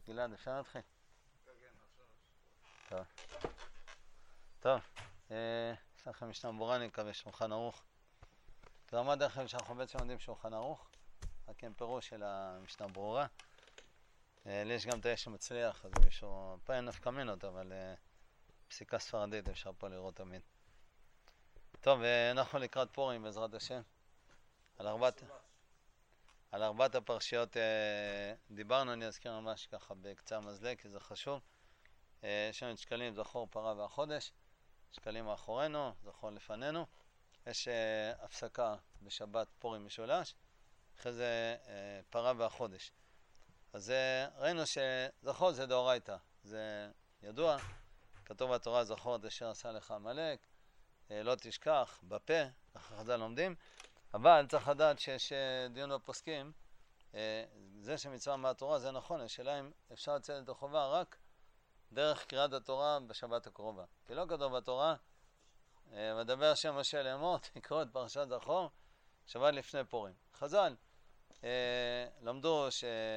גלעד, אפשר להתחיל? כן, עכשיו. טוב. טוב, יש לכם משנה ברורה, אני מקווה שולחן ערוך. זה רמת דרך כלל שאנחנו בעצם יודעים שולחן ערוך, רק עם פירוש של המשנה ברורה. לי יש גם את היש שמצליח, אז מישהו, פה אין נפקא מינות, אבל פסיקה ספרדית אפשר פה לראות תמיד. טוב, אנחנו לקראת פורים בעזרת השם. על ארבעת הפרשיות דיברנו, אני אזכיר ממש ככה בקצה המזלג, כי זה חשוב. יש לנו את שקלים, זכור, פרה והחודש, שקלים מאחורינו, זכור לפנינו. יש הפסקה בשבת פורים משולש, אחרי זה פרה והחודש. אז ראינו שזכור זה דאורייתא, זה ידוע, כתוב בתורה זכור את אשר עשה לך עמלק, לא תשכח, בפה, ככה חז"ל לומדים. אבל צריך לדעת שיש דיון בפוסקים, זה שמצווה מהתורה זה נכון, השאלה אם אפשר לצאת את החובה רק דרך קריאת התורה בשבת הקרובה. כי לא כתוב בתורה, מדבר השם משה לאמור, תקראו את פרשת זכור, שבת לפני פורים. חז"ל למדו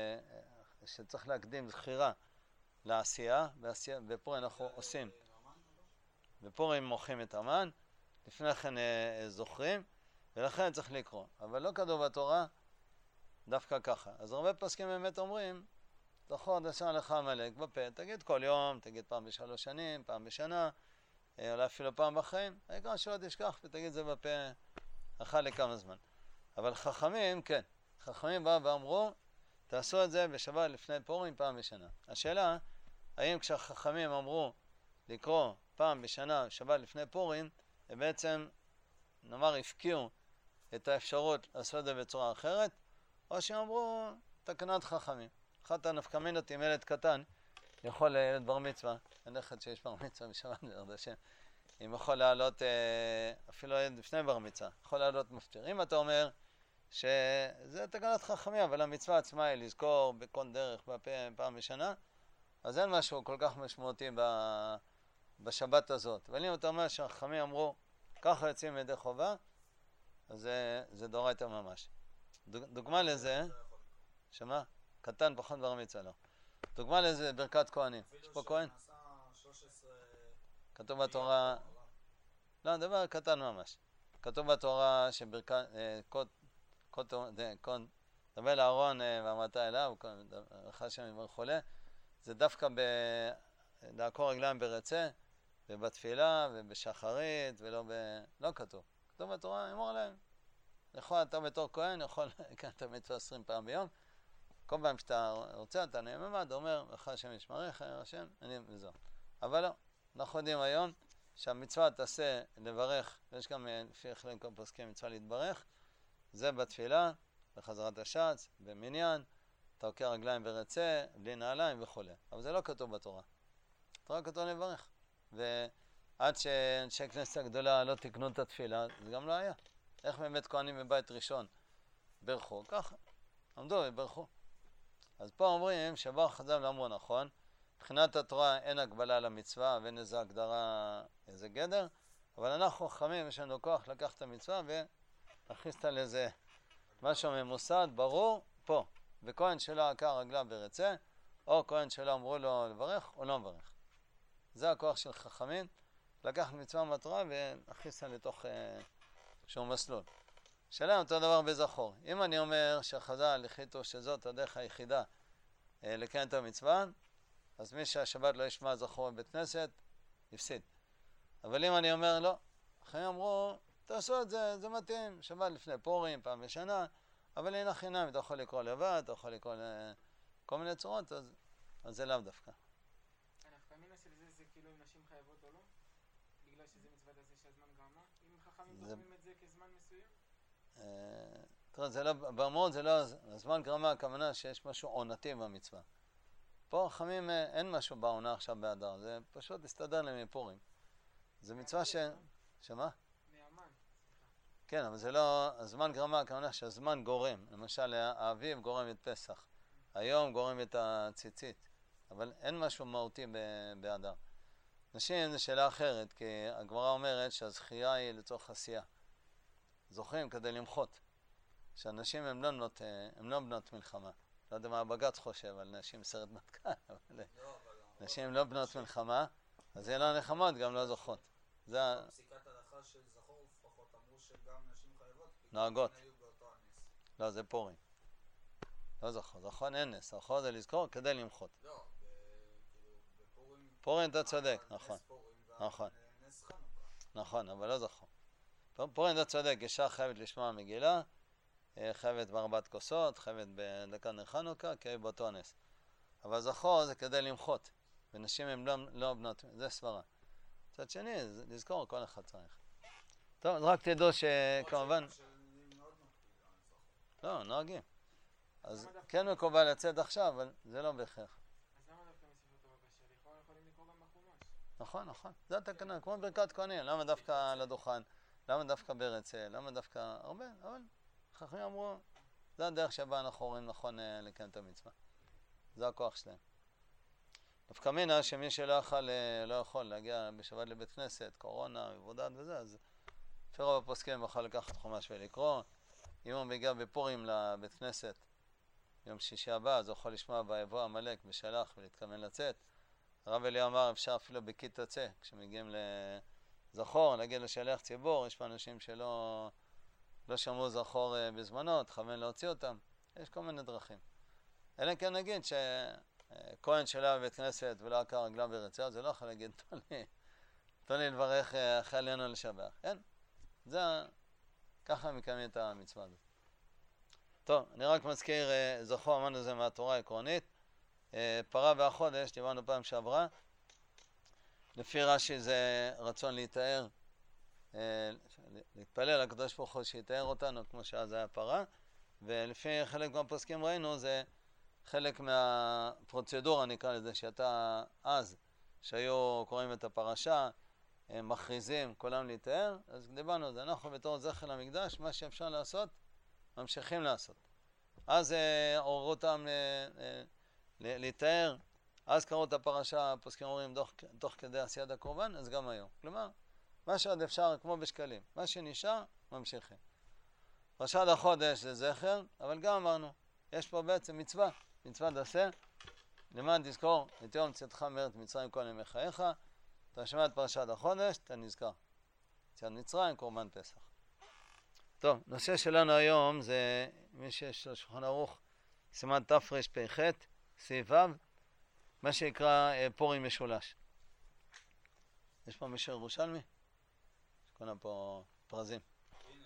שצריך להקדים זכירה לעשייה, בפורים אנחנו עושים. בפורים מוחים את המן, לפני כן זוכרים, ולכן צריך לקרוא. אבל לא כתוב בתורה דווקא ככה. אז הרבה פסקים באמת אומרים, זכור את אשר לך עמלק בפה, תגיד כל יום, תגיד פעם בשלוש שנים, פעם בשנה, אולי אפילו פעם בחיים, העיקר שלא תשכח ותגיד זה בפה אחת לכמה זמן. אבל חכמים, כן, חכמים באו ואמרו, תעשו את זה בשבת לפני פורים פעם בשנה. השאלה, האם כשהחכמים אמרו לקרוא פעם בשנה שבת לפני פורים, הם בעצם, נאמר, הפקיעו את האפשרות לעשות את זה בצורה אחרת, או שאמרו תקנת חכמים. אחת הנפקא מינות עם ילד קטן, יכול ילד בר מצווה, הנכד שיש בר מצווה בשבת בעזרת השם, אם יכול לעלות, אפילו ילד לפני בר מצווה, יכול לעלות מפטיר. אם אתה אומר שזה תקנת חכמים, אבל המצווה עצמה היא לזכור בכל דרך פעם בשנה, אז אין משהו כל כך משמעותי בשבת הזאת. אבל אם אתה אומר שהחכמים אמרו, ככה יוצאים ידי חובה, אז זה דאורייתא ממש. דוגמה לזה, שמה? קטן פחות בר מצווה, לא. דוגמה לזה ברכת כהנים. יש פה כהן? כתוב בתורה, לא, דבר קטן ממש. כתוב בתורה שברכת, דבר לאהרון ואמרת אליו, לך השם יברך חולה, זה דווקא לעקור רגליים ברצה, ובתפילה ובשחרית, לא כתוב. כתוב בתורה, אמור להם. יכול אתה בתור כהן, יכול לקראת את המצווה 20 פעם ביום. כל פעם שאתה רוצה, אתה נעמד, אומר, לך השם ישמרך, השם, וזהו. אבל לא, אנחנו יודעים היום שהמצווה תעשה לברך, ויש גם לפי חלק פוסקים מצווה להתברך, זה בתפילה, בחזרת השץ, במניין, אתה עוקר רגליים ברצה, בלי נעליים וכו'. אבל זה לא כתוב בתורה. בתורה כתוב לברך. ועד שאנשי כנסת הגדולה לא תקנו את התפילה, זה גם לא היה. איך באמת כהנים בבית ראשון ברכו? ככה, עמדו וברכו. אז פה אומרים שבאו חז"ל ואמרו נכון, מבחינת התורה אין הגבלה למצווה ואין איזו הגדרה, איזה גדר, אבל אנחנו חכמים, יש לנו כוח לקחת את המצווה ולהכניס אותה לאיזה משהו ממוסד, ברור, פה. וכהן שלא עקר רגליו ברצה, או כהן שלא אמרו לו לברך, או לא מברך. זה הכוח של חכמים, לקחת מצווה מהתורה ולהכניס אותה לתוך שהוא מסלול. שאלה אותו דבר בזכור. אם אני אומר שהחז"ל החליטו שזאת הדרך היחידה לקיים את המצווה, אז מי שהשבת לא ישמע זכור בבית כנסת, יפסיד. אבל אם אני אומר לא, אחרים אמרו, תעשו את זה, זה מתאים, שבת לפני פורים, פעם בשנה, אבל אין חינם, אתה יכול לקרוא לבד, אתה יכול לקרוא כל מיני צורות, אז זה לאו דווקא. הנפקא מינה של זה כאילו אם נשים חייבות או לא? בגלל שזה מצוות הזה שהזמן גרמה? אם חכמים דורמים את זה כזמן מסוים? תראה, זה לא, באמרות זה לא, הזמן גרמה הכוונה שיש משהו עונתי במצווה. פה חכמים אין משהו בעונה עכשיו באדר, זה פשוט הסתדר להם מפורים. זה מצווה שמה? מהמן. כן, אבל זה לא, הזמן גרמה הכוונה שהזמן גורם. למשל, האביב גורם את פסח, היום גורם את הציצית, אבל אין משהו מהותי באדר. נשים זה שאלה אחרת, כי הגמרא אומרת שהזכייה היא לצורך עשייה. זוכרים כדי למחות. שהנשים הן לא בנות מלחמה. לא יודע מה הבג"ץ חושב על נשים בסרט מטכ"ל, אבל נשים לא בנות מלחמה, אז זה לא נחמות, גם לא זוכות. זה פסיקת הלכה של זכור לפחות אמרו שגם נשים חייבות, נוהגות. היו באותו הנס. לא, זה פורים. לא זכור, זכור אין נס, זכור זה לזכור כדי למחות. לא, כאילו בפורים... פורים אתה צודק, נכון. נס פורים נכון. ונס חנוכה. נכון, אבל לא זכור. פורים אתה צודק, אישה חייבת לשמוע מגילה, חייבת בארבעת כוסות, חייבת בדקת נר חנוכה, כי היו באותו הנס. אבל זכור זה כדי למחות, ונשים הן לא בנות, זה סברה. מצד שני, לזכור כל אחד צריך. טוב, אז רק תדעו שכמובן... לא, נוהגים. אז כן מקובל לצאת עכשיו, אבל זה לא בהכרח. אז למה דווקא מספר תורה קשה? לכאורה יכולים לקרוא גם בחומש. נכון, נכון. זה התקנה, כמו ברכת כהנים. למה דווקא על הדוכן? למה דווקא בארץ? למה דווקא הרבה? אבל חכמים אמרו, זה הדרך שבה אנחנו רואים נכון לקיים את המצווה. זה הכוח שלהם. דווקא מינה שמי שלא יכול להגיע בשבת לבית כנסת, קורונה, מבודד וזה, אז לפי רוב הפוסקים יכול לקחת חומש ולקרוא. אם הוא מגיע בפורים לבית כנסת, יום שישי הבא, אז הוא יכול לשמוע ביבוא עמלק בשלח ולהתכוון לצאת. הרב אליהו אמר, אפשר אפילו בכית תצא, כשמגיעים לזכור, להגיד לשליח ציבור, יש פה אנשים שלא שמעו זכור בזמנו, תכוון להוציא אותם, יש כל מיני דרכים. אלא כן נגיד שכהן שלה בבית כנסת ולא עקר רגליו ברצה, זה לא יכול להגיד, תן לי לברך אחרי עלינו לשבח. אין, זה, ככה מקיימים את המצווה הזאת. טוב, אני רק מזכיר, זכור, אמרנו זה מהתורה העקרונית. פרה והחודש, דיברנו פעם שעברה. לפי רש"י זה רצון להתאר, להתפלל לקדוש ברוך הוא שיתאר אותנו, כמו שאז היה פרה. ולפי חלק מהפוסקים ראינו, זה חלק מהפרוצדורה, נקרא לזה, שאתה אז, שהיו קוראים את הפרשה, מכריזים, כולם להתאר, אז דיברנו על זה. אנחנו בתור זכר למקדש, מה שאפשר לעשות, ממשיכים לעשות. אז עוררו אותם להתאר, אז קראו את הפרשה, הפוסקים אומרים, תוך כדי עשיית הקורבן, אז גם היום. כלומר, מה שעוד אפשר, כמו בשקלים, מה שנשאר, ממשיכים. פרשת החודש זה זכר, אבל גם אמרנו, יש פה בעצם מצווה, מצוות עשה, למען תזכור את יום צאתך מארץ מצרים כל ימי חייך, אתה שומע את פרשת החודש, אתה נזכר. יציאת מצרים, קורבן פסח. טוב, נושא שלנו היום זה מי שיש לו שולחן ערוך, סימן תרפ"ח, סעיף ו', מה שנקרא פורים משולש. יש פה מישהו ירושלמי? שקונה פה פרזים. הנה,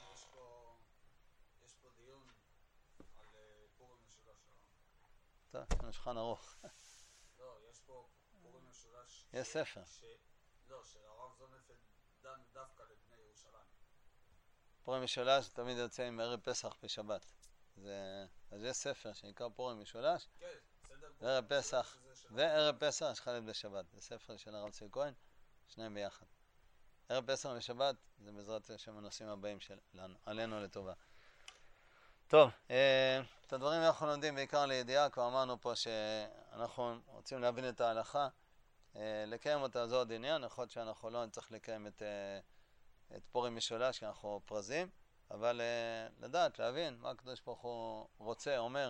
יש פה דיון על פורים משולש. טוב, יש לנו שולחן ערוך. לא, יש פה פורים משולש. יש ספר. לא, שהרב זונפלד דן דווקא לבני ירושלים. פורים משולש תמיד יוצא עם ערב פסח בשבת. אז יש ספר שנקרא פורים משולש. כן, סדר פורים. וערב פסח. וערב פסח יש חלק בשבת. זה ספר של הרב צבי כהן, שניהם ביחד. ערב פסח ושבת זה בעזרת השם הנושאים הבאים שלנו, עלינו לטובה. טוב, את הדברים אנחנו לומדים בעיקר לידיעה, כבר אמרנו פה שאנחנו רוצים להבין את ההלכה, לקיים אותה זו עוד עניין, יכול להיות שאנחנו לא נצטרך לקיים את פורים משולש, כי אנחנו פרזים, אבל לדעת, להבין מה הקדוש ברוך הוא רוצה, אומר,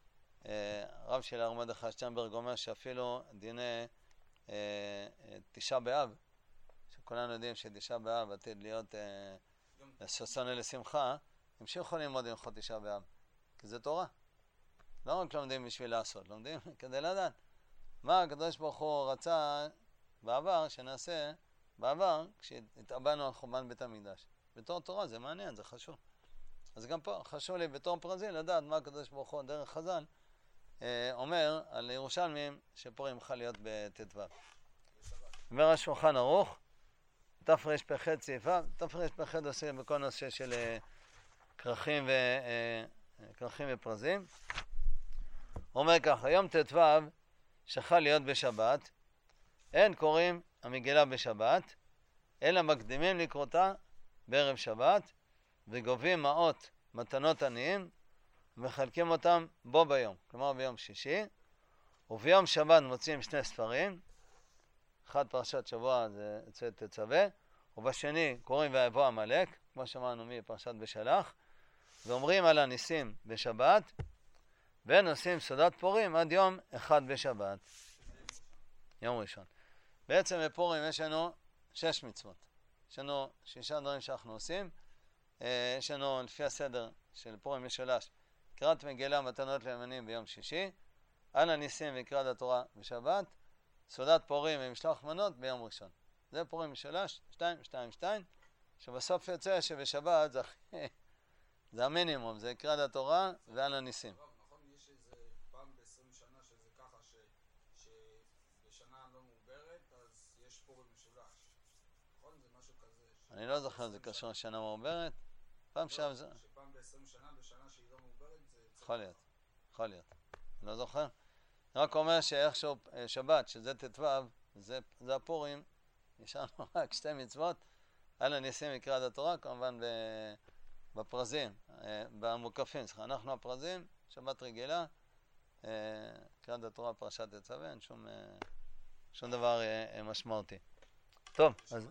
הרב של הרב מרדכי שטיינברג אומר שאפילו דיני תשעה באב, שכולנו יודעים שתשעה באב עתיד להיות ששון לשמחה, המשיכו ללמוד הלכות תשעה באב, כי זה תורה. לא רק לומדים בשביל לעשות, לומדים כדי לדעת מה הקדוש ברוך הוא רצה בעבר, שנעשה בעבר, כשהתאבנו על חורבן בית המקדש. בתור תורה זה מעניין, זה חשוב. אז גם פה חשוב לי בתור פרזי לדעת מה הקדוש ברוך הוא דרך חז"ל אומר על ירושלמים שפורים יכול להיות בט"ו. אומר השולחן ערוך, תרפ"ח סעיפה, תרפ"ח עושה בכל נושא של כרכים ופרזים. הוא אומר ככה, יום ט"ו שחל להיות בשבת, אין קוראים המגילה בשבת, אלא מקדימים לקרותה בערב שבת, וגובים מעות מתנות עניים, ומחלקים אותם בו ביום, כלומר ביום שישי, וביום שבת מוצאים שני ספרים, אחד פרשת שבוע זה יוצא תצווה, ובשני קוראים ויבוא עמלק, כמו שאמרנו מפרשת בשלח, ואומרים על הניסים בשבת, ונושאים סעודת פורים עד יום אחד בשבת. יום ראשון. בעצם בפורים יש לנו 6 מצוות. יש לנו 6 דברים שאנחנו עושים. יש לנו לפי הסדר של פורים משולש, קריאת מגילה מתנות לימנים ביום שישי, על הניסים וקריאת התורה בשבת, סעודת פורים ומשלוח מנות ביום ראשון. זה פורים משולש, 2, 2, 2, שבסוף יוצא שבשבת זה המינימום, זה קריאת התורה ועל הניסים. נכון, יש איזה פעם ב-20 שנה שזה ככה, שבשנה לא מעוברת, אז יש פורים משולש. נכון? זה משהו כזה. אני לא זוכר אם זה קשור לשנה מעוברת. פעם שם זה... שפעם ב-20 שנה, בשנה שהיא לא מעוברת, זה... יכול להיות, יכול להיות. אני לא זוכר. אני רק אומר שאיכשהו שבת, שזה ט"ו, זה הפורים, נשארנו רק 2 מצוות, על הניסים וקריאת התורה, כמובן בפרזים, במוקפים, אנחנו הפרזים, שבת רגילה, קריאת התורה פרשת תצווה, אין שום דבר משמעותי. טוב, אז...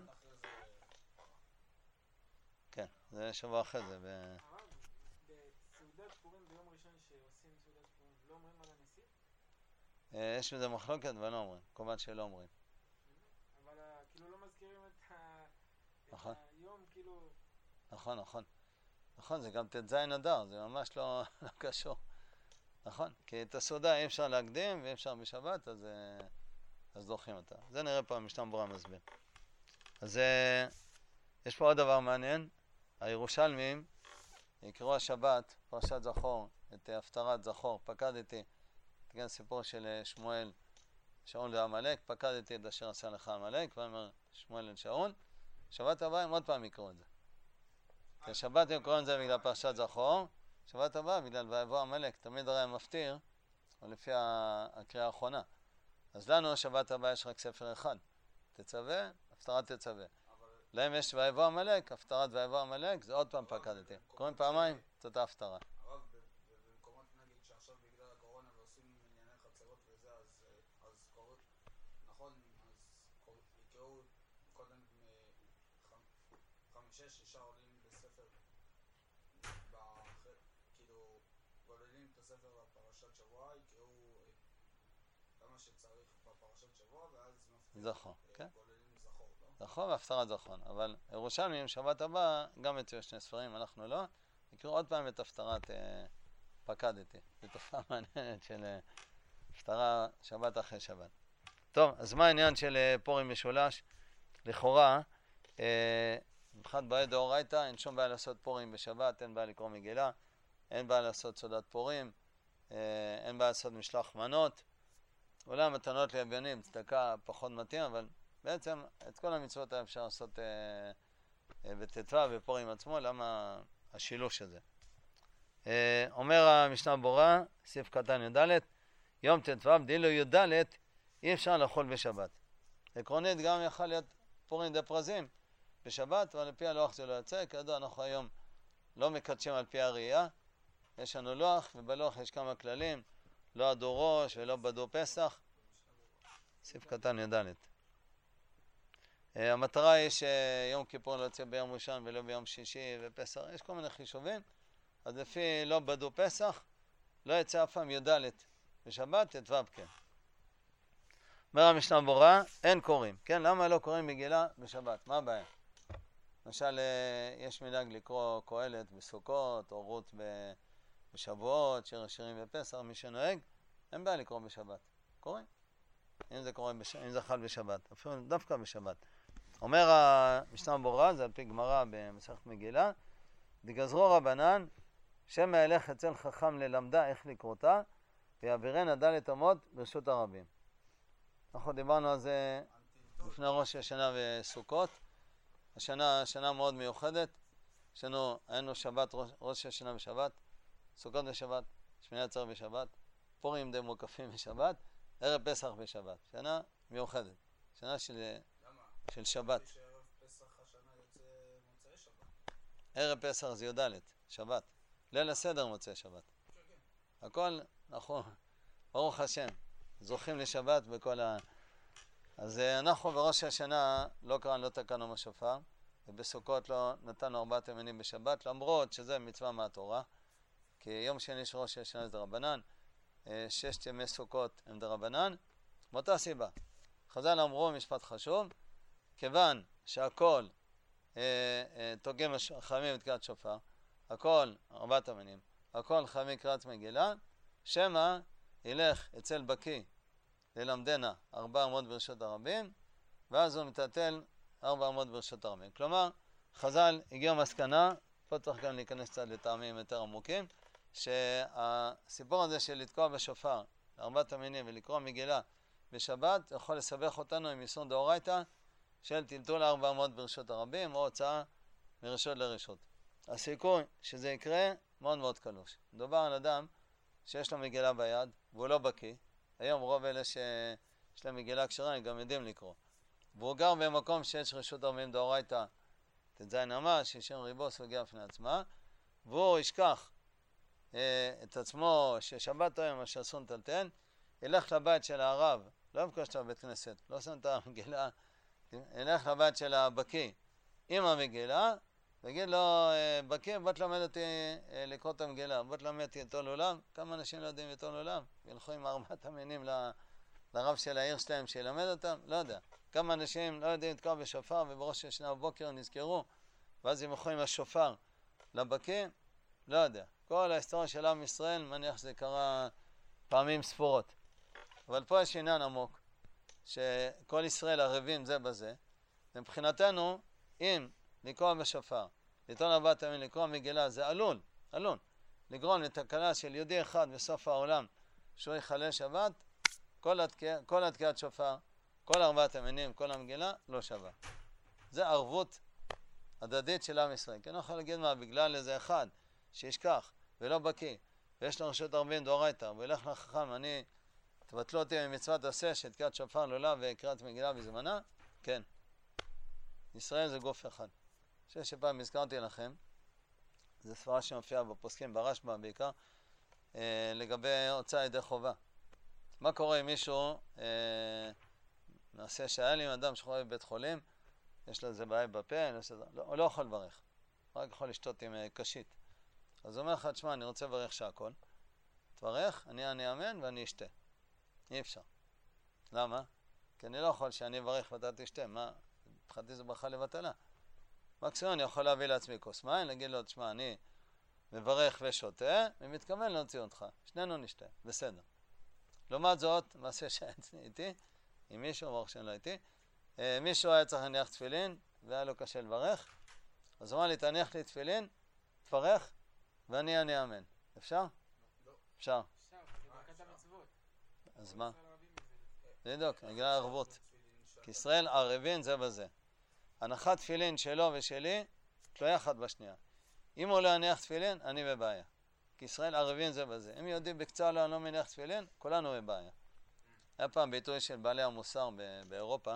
כן, זה שבוע אחרי זה. הרב, בסעודת פורים ביום ראשון שעושים סעודת פורים, לא אומרים על הניסים? יש מזה מחלוקת ולא אומרים, כמובן שלא אומרים. אבל כאילו לא מזכירים את נכון. היום, כאילו... נכון, נכון. נכון, זה גם ט"ז אדר, זה ממש לא קשור. נכון, כי את הסעודה אי אפשר להקדים ואי אפשר בשבת, אז דוחים אותה. זה נראה פה המשנה ברורה מסביר. אז יש פה עוד דבר מעניין. הירושלמים יקראו השבת, פרשת זכור, את הפטרת זכור, פקדתי, תגן סיפור של שמואל, שאול ועמלק, פקדתי את אשר עשה לך עמלק, ואומר שמואל אל שאול. שבת הבאה הם עוד פעם יקראו את זה. כי השבת הם קוראים את זה בגלל פרשת זכור, שבת הבאה בגלל ויבוא עמלק, תמיד הרי המפטיר, או לפי הקריאה האחרונה. אז לנו שבת הבאה יש רק ספר אחד, תצווה, הפטרת תצווה. להם יש ויבוא עמלק, הפטרת ויבוא עמלק, זה עוד פעם פקדתי. קוראים פעמיים, זאת ההפטרה. הרב, במקומות נגיד שעכשיו בגלל הקורונה ועושים ענייני חצרות וזה, אז קוראים, נכון, אז יקראו קודם 5-6 עולים בספר, כאילו גוללים את הספר בפרשת שבוע, יקראו כמה שצריך בפרשת שבוע, ואז זכור, כן? גוללים זכור, לא? זכור והפטרת זכרון, אבל ירושלמים, שבת הבאה, גם יצאו 2 ספרים, אנחנו לא, יקראו עוד פעם את הפטרת פקדתי. זו תופעה מעניינת של הפטרה שבת אחרי שבת. טוב, אז מה העניין של פורים משולש? לכאורה, מבחינת בעיה דאורייתא, אין שום בעיה לעשות פורים בשבת, אין בעיה לקרוא מגילה, אין בעיה לעשות סעודת פורים, אין בעיה לעשות משלוח מנות. אולי המתנות לאביונים, צדקה פחות מתאים, אבל בעצם את כל המצוות היה אפשר לעשות בט"ו בפורים עצמו, למה השילוש הזה? אומר המשנה ברורה, סעיף קטן י"ד, יום ט"ו דילו י"ד אי אפשר לאכול בשבת. עקרונית גם יכול להיות פורים די פרזים בשבת, אבל לפי הלוח זה לא יוצא, כידוע אנחנו היום לא מקדשים על פי הראייה, יש לנו לוח, ובלוח יש כמה כללים, לא עדו ראש ולא בדו פסח, סעיף קטן י"ד. המטרה היא שיום כיפור לא יוצא ביום ראשון ולא ביום שישי ופסח, יש כל מיני חישובים, אז לפי לא בדו פסח, לא יצא אף פעם י"ד בשבת, ט"ו כן. אומר המשנה ברורה, אין קוראים, כן? למה לא קוראים מגילה בשבת? מה הבעיה? למשל, יש מנהג לקרוא קהלת בסוכות, או רות בשבועות, שיר השירים בפסח, מי שנוהג, אין בעיה לקרוא בשבת. קוראים. אם זה חל בשבת, אפילו דווקא בשבת. אומר המשנה ברורה, זה על פי גמרא במסכת מגילה, דגזרו רבנן, שם מהלך אצל חכם ללמדה איך לקרותה, ויעבירנה ד' אמות ברשות הרבים. אנחנו דיברנו על זה לפני ראש השנה וסוכות. השנה שנה מאוד מיוחדת. היינו שבת, ראש השנה בשבת, סוכות בשבת, שמיני עצרת בשבת, פורים די מוקפים בשבת, ערב פסח בשבת. שנה מיוחדת. שנה של שבת. שערב פסח השנה יוצא מוצאי שבת. ערב פסח זה י"ד, שבת. ליל הסדר מוצאי שבת. הכל, נכון, ברוך השם. זוכים לשבת בכל אז אנחנו בראש השנה לא קראנו, לא תקענו בשופר, ובסוכות לא נתנו 4 ימינים בשבת, למרות שזה מצווה מהתורה, כי יום שני של ראש השנה זה רבנן, ששת ימי סוכות הם דרבנן, מאותה סיבה. חז"ל אמרו משפט חשוב, כיוון שהכל תוגם חייבים את קריאת שופר, הכל ארבעת המינים, הכל חייבים קריאת מגילה, שמא ילך אצל בקי ללמדנה 400 ברשות הרבים, ואז הוא מטלטל 400 ברשות הרבים. כלומר, חז"ל הגיעו מסקנה, פה צריך גם להיכנס קצת לטעמים יותר עמוקים, שהסיפור הזה של לתקוע בשופר ארבעת המינים ולקרוא מגילה בשבת יכול לסבך אותנו עם איסור דאורייתא של טלטול 400 ברשות הרבים או הוצאה מרשות לרשות. הסיכוי שזה יקרה מאוד מאוד קלוש. מדובר על אדם שיש לו מגילה ביד והוא לא בקיא. היום רוב אלה שיש להם מגילה כשרה הם גם יודעים לקרוא. והוא גר במקום שיש רשות הרבים דאורייתא ט"ז אמה, 60 ריבו סוגיה בפני עצמה, והוא ישכח את עצמו ששבת היום מה שאסור לטלטל, ילך לבית של הרב, לא יפגוש בבית כנסת, לא שם את המגילה, ילך לבית של הבקיא עם המגילה, ויגיד לו, בקיא, בוא תלמד אותי לקרוא את המגילה, בוא תלמד אותי את עול עולם. כמה אנשים לא יודעים את עול עולם? ילכו עם ארבעת המינים לרב של העיר שלהם שילמד אותם? לא יודע. כמה אנשים לא יודעים לתקוע בשופר ובראש השנה בבוקר נזכרו, ואז הם הולכים עם השופר לבקיא? לא יודע. כל ההיסטוריה של עם ישראל מניח שזה קרה פעמים ספורות. אבל פה יש עניין עמוק, שכל ישראל ערבים זה בזה, ומבחינתנו, אם לקרוא בשופר, לטעון ארבעת המינים, לקרוא מגילה, זה עלול לגרום לתקלה של יהודי אחד בסוף העולם, שהוא יחלל שבת, כל התקיעת שופר, כל ארבעת המינים, כל המגילה, לא שווה. זה ערבות הדדית של עם ישראל. כי אני לא יכול להגיד מה, בגלל איזה אחד שישכח ולא בקיא, ויש לו רשות הרבים דאורייתא, וילך לחכם, אני תבטלו אותי ממצוות עשה של תקיעת שופר לעולה וקריאת מגילה בזמנה? כן. ישראל זה גוף אחד. אני חושב שפעם הזכרתי לכם, זו ספרה שמופיעה בפוסקים, ברשב"א בעיקר, לגבי הוצאה ידי חובה. מה קורה אם מישהו נעשה שהיה לי עם אדם שחורה בבית חולים, יש לו איזה בעיה בפה, הוא לא יכול לברך, רק יכול לשתות עם קשית. אז הוא אומר לך, תשמע, אני רוצה לברך שהכל, תברך, אני אמן ואני אשתה. אי אפשר. למה? כי אני לא יכול שאני אברך ואתה תשתה. מה? התחלתי זו ברכה לבטלה. מקסימום אני יכול להביא לעצמי כוס מים, להגיד לו, תשמע, אני מברך ושותה, ומתכוון להוציא אותך. שנינו נשתה, בסדר. לעומת זאת, מעשה שהיה איתי, עם מישהו, ברוך שאני לא איתי, מישהו היה צריך להניח תפילין, והיה לו קשה לברך, אז הוא אמר לי, תניח לי תפילין, תברך, ואני אמן. אפשר? לא. אפשר. אפשר, זה ברכת המצוות. אז מה? ישראל אוהבים את זה. בדיוק, בגלל הערבות. כי ישראל ערבים זה בזה. הנחת תפילין שלו ושלי, תלויה אחת בשנייה. אם הוא לא יניח תפילין, אני בבעיה. כי ישראל ערבים זה בזה. אם יודעים בקצה לא מניח תפילין, כולנו בבעיה. היה פעם ביטוי של בעלי המוסר באירופה,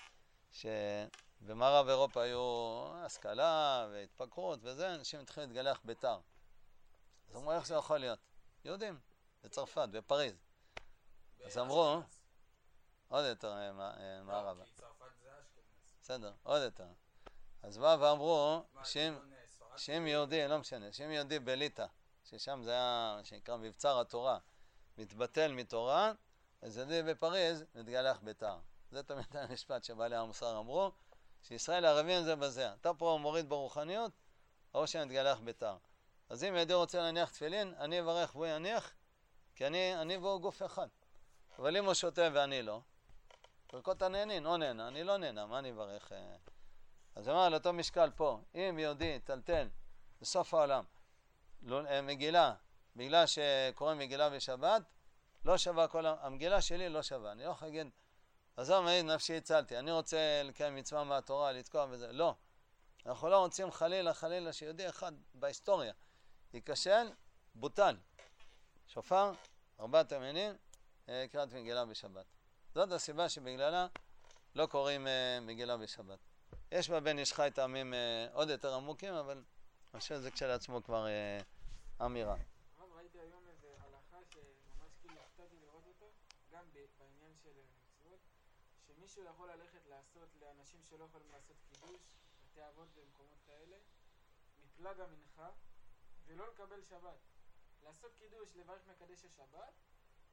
שבמערב אירופה היו השכלה והתפקרות וזה, אנשים התחילו להתגלח ביתר. אז אמרו, איך זה יכול להיות? יהודים, בצרפת, בפריז. אז אמרו, עוד יותר מערבה. כי צרפת זה אשכנז. בסדר, עוד יותר. אז בא ואמרו, שאם יהודי, לא משנה, שאם יהודי בליטא, ששם זה היה, מה שנקרא, מבצר התורה, מתבטל מתורה, אז יהודי בפריז מתגלח ביתר. זה תמיד המשפט שבעלי המוסר אמרו, שישראל הערבים זה בזה. אתה פה מוריד ברוחניות, או שמתגלח ביתר. אז אם יהודי רוצה להניח תפילין, אני אברך והוא יניח, כי אני והוא גוף אחד. אבל אם הוא שותה ואני לא, ברכות הנהנין, או נהנה, אני לא נהנה, מה אני אברך? אז הוא אמר על אותו משקל פה, אם יהודי טלטל בסוף העולם, מגילה, בגלל שקוראים מגילה בשבת, לא שווה המגילה שלי לא שווה. אני לא יכול להגיד, עזוב, נפשי הצלתי, אני רוצה לקיים מצווה מהתורה, לתקוע בזה. לא. אנחנו לא רוצים חלילה שיהודי אחד בהיסטוריה ייכשל, בוטל. שופר, ארבעת המינים, קריאת מגילה בשבת. זאת הסיבה שבגללה לא קוראים מגילה בשבת. יש בבן איש חי טעמים עוד יותר עמוקים, אבל אני חושב שזה כשלעצמו כבר אמירה. אבל ראיתי היום איזה הלכה שממש כאילו הפתעתי לראות אותו, גם בעניין של מצוות, שמישהו יכול ללכת לעשות לאנשים שלא יכולים לעשות קידוש, בתי אבות במקומות כאלה, מפלג המנחה, ולא לקבל שבת. לעשות קידוש, לברך מקדש השבת,